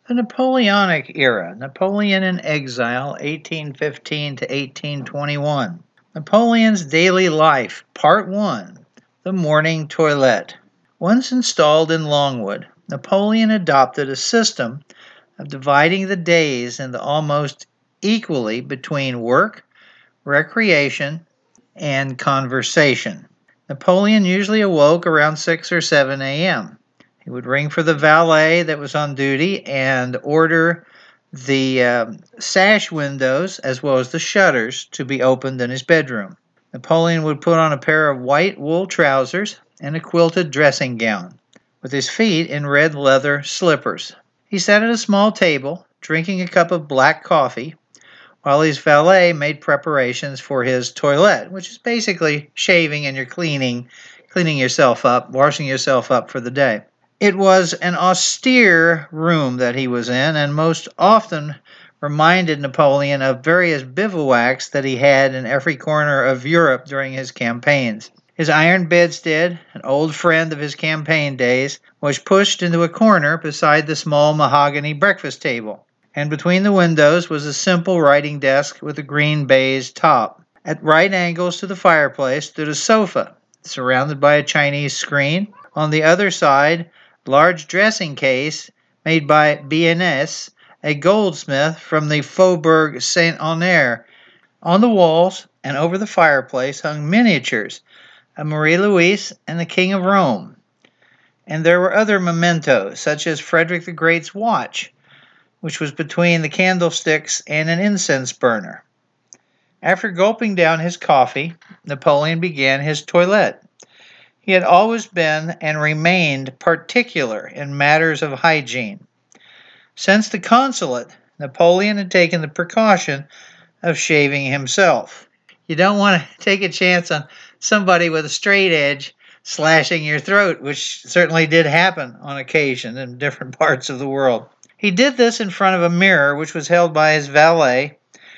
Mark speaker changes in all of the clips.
Speaker 1: The Napoleonic era, Napoleon in exile, 1815 to 1821. Napoleon's daily life, part 1, the morning toilet. Once installed in Longwood, Napoleon adopted a system of dividing the days into almost equally between work, recreation, and conversation. Napoleon usually awoke around 6 or 7 a.m. He would ring for the valet that was on duty and order the sash windows as well as the shutters to be opened in his bedroom. Napoleon would put on a pair of white wool trousers and a quilted dressing gown, with his feet in red leather slippers. He sat at a small table, drinking a cup of black coffee, while his valet made preparations for his toilet, which is basically shaving and you're cleaning yourself up, washing yourself up for the day. It was an austere room that he was in, and most often reminded Napoleon of various bivouacs that he had in every corner of Europe during his campaigns. His iron bedstead, an old friend of his campaign days, was pushed into a corner beside the small mahogany breakfast table, and between the windows was a simple writing desk with a green baize top. At right angles to the fireplace stood a sofa, surrounded by a Chinese screen. On the other side, large dressing case made by Biennes, a goldsmith from the Faubourg Saint-Honore. On the walls and over the fireplace hung miniatures of Marie-Louise and the King of Rome. And there were other mementos, such as Frederick the Great's watch, which was between the candlesticks and an incense burner. After gulping down his coffee, Napoleon began his toilet. He had always been and remained particular in matters of hygiene. Since the consulate, Napoleon had taken the precaution of shaving himself. You don't want to take a chance on somebody with a straight edge slashing your throat, which certainly did happen on occasion in different parts of the world. He did this in front of a mirror which was held by his valet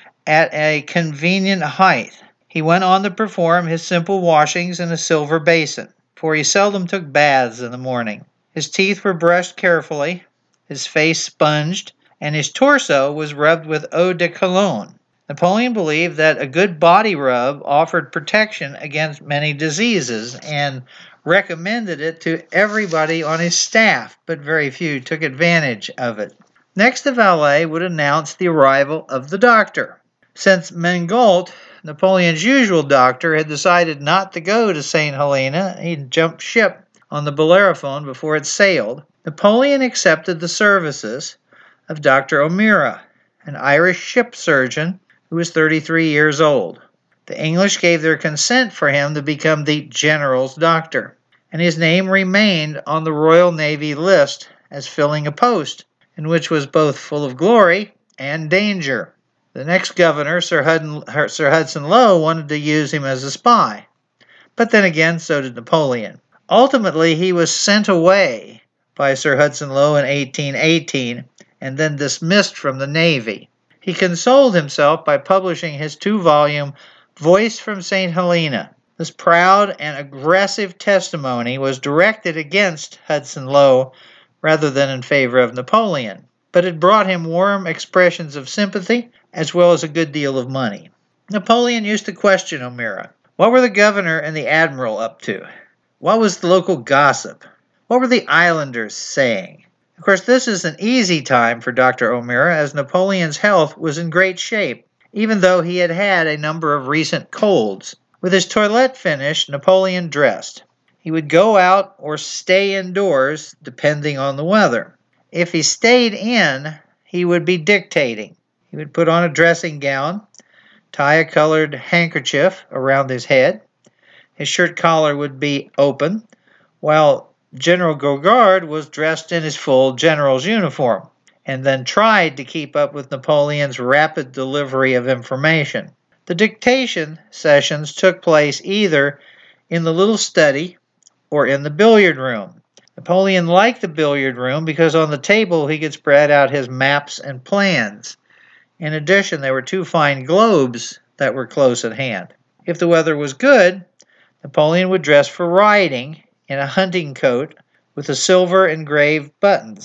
Speaker 1: at a convenient height. He went on to perform his simple washings in a silver basin, for he seldom took baths in the morning. His teeth were brushed carefully, his face sponged, and his torso was rubbed with eau de cologne. Napoleon believed that a good body rub offered protection against many diseases and recommended it to everybody on his staff, but very few took advantage of it. Next, the valet would announce the arrival of the doctor. Since Mangault, Napoleon's usual doctor, had decided not to go to St. Helena, he'd jumped ship on the Bellerophon before it sailed. Napoleon accepted the services of Dr. O'Meara, an Irish ship surgeon who was 33 years old. The English gave their consent for him to become the general's doctor, and his name remained on the Royal Navy list as filling a post in which was both full of glory and danger. The next governor, Sir Hudson Lowe, wanted to use him as a spy. But then again, so did Napoleon. Ultimately, he was sent away by Sir Hudson Lowe in 1818 and then dismissed from the Navy. He consoled himself by publishing his 2-volume Voice from St. Helena. This proud and aggressive testimony was directed against Hudson Lowe rather than in favor of Napoleon, but it brought him warm expressions of sympathy as well as a good deal of money. Napoleon used to question O'Meara. What were the governor and the admiral up to? What was the local gossip? What were the islanders saying? Of course, this is an easy time for Dr. O'Meara, as Napoleon's health was in great shape, even though he had had a number of recent colds. With his toilet finished, Napoleon dressed. He would go out or stay indoors, depending on the weather. If he stayed in, he would be dictating. He would put on a dressing gown, tie a colored handkerchief around his head. His shirt collar would be open, while General Gogard was dressed in his full general's uniform, and then tried to keep up with Napoleon's rapid delivery of information. The dictation sessions took place either in the little study or in the billiard room. Napoleon liked the billiard room because on the table he could spread out his maps and plans. In addition, there were 2 fine globes that were close at hand. If the weather was good, Napoleon would dress for riding in a hunting coat with the silver engraved buttons.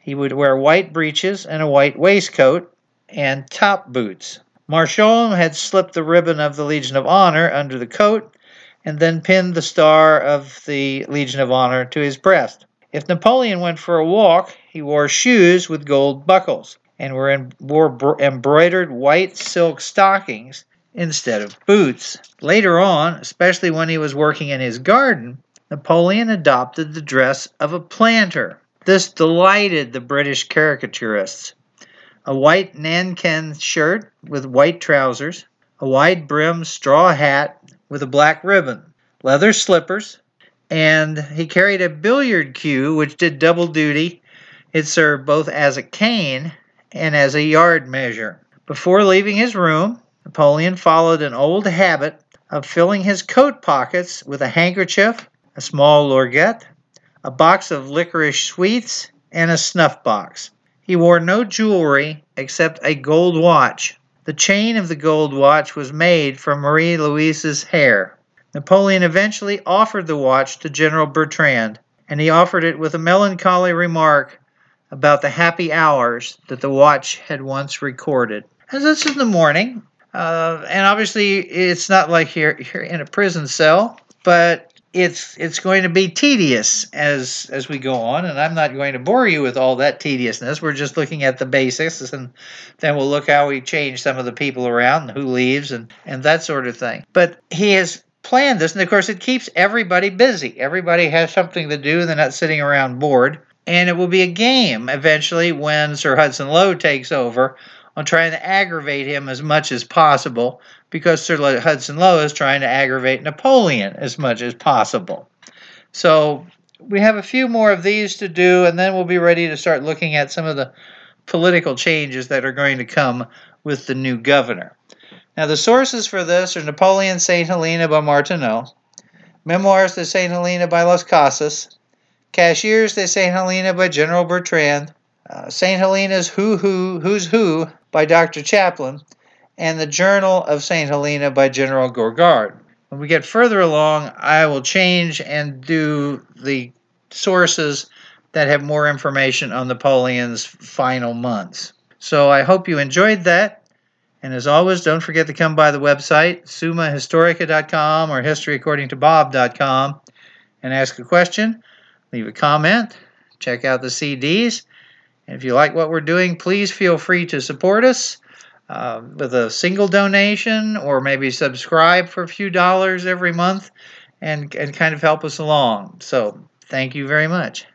Speaker 1: He would wear white breeches and a white waistcoat and top boots. Marshalm had slipped the ribbon of the Legion of Honor under the coat and then pinned the star of the Legion of Honor to his breast. If Napoleon went for a walk, he wore shoes with gold buckles and wore embroidered white silk stockings instead of boots. Later on, especially when he was working in his garden, Napoleon adopted the dress of a planter. This delighted the British caricaturists. A white nankin shirt with white trousers, a wide-brimmed straw hat with a black ribbon, leather slippers, and he carried a billiard cue which did double duty. It served both as a cane and as a yard measure. Before leaving his room, Napoleon followed an old habit of filling his coat pockets with a handkerchief, a small lorgnette, a box of licorice sweets, and a snuff box. He wore no jewelry except a gold watch. The chain of the gold watch was made from Marie Louise's hair. Napoleon eventually offered the watch to General Bertrand, and he offered it with a melancholy remark about the happy hours that the watch had once recorded. As this is in the morning, and obviously it's not like you're in a prison cell, but it's going to be tedious as we go on, and I'm not going to bore you with all that tediousness. We're just looking at the basics, and then we'll look how we change some of the people around, and who leaves, and that sort of thing. But he has planned this, and of course it keeps everybody busy. Everybody has something to do, they're not sitting around bored. And it will be a game eventually when Sir Hudson Lowe takes over on trying to aggravate him as much as possible, because Sir Hudson Lowe is trying to aggravate Napoleon as much as possible. So we have a few more of these to do, and then we'll be ready to start looking at some of the political changes that are going to come with the new governor. Now, the sources for this are Napoleon St. Helena by Martineau, Memoirs de St. Helena by Las Casas, Cashiers de St. Helena by General Bertrand, St. Helena's Who's Who by Dr. Chaplin, and the Journal of St. Helena by General Gourgard. When we get further along, I will change and do the sources that have more information on Napoleon's final months. So I hope you enjoyed that. And as always, don't forget to come by the website, summahistorica.com or historyaccordingtobob.com, and ask a question, leave a comment, check out the CDs. And if you like what we're doing, please feel free to support us with a single donation, or maybe subscribe for a few dollars every month and kind of help us along. So thank you very much.